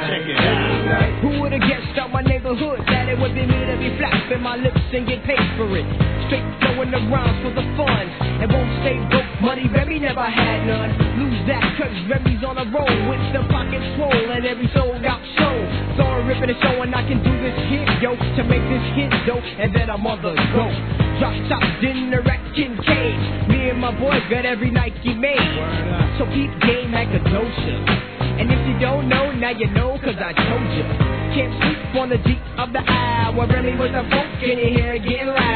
Check it out. Who would've guessed out my neighborhood that it would be me to be flapping my lips and get paid for it? Straight throwing the rhymes for the fun. And won't stay broke, money Remy never had none. Lose that cause Remy's on a roll with the pockets swole and every sold out show. Sorry ripping the show and I can do this hit, yo, to make this hit, yo, and then I'm on the go. Drop top dinner at Kincaid. Me and my boys got every Nike made. So keep game like a Kenosha. And if you don't know, now you know, cause I told you. Can't sleep on the deep of the eye. Where Remy was a funk in your hair getting loud.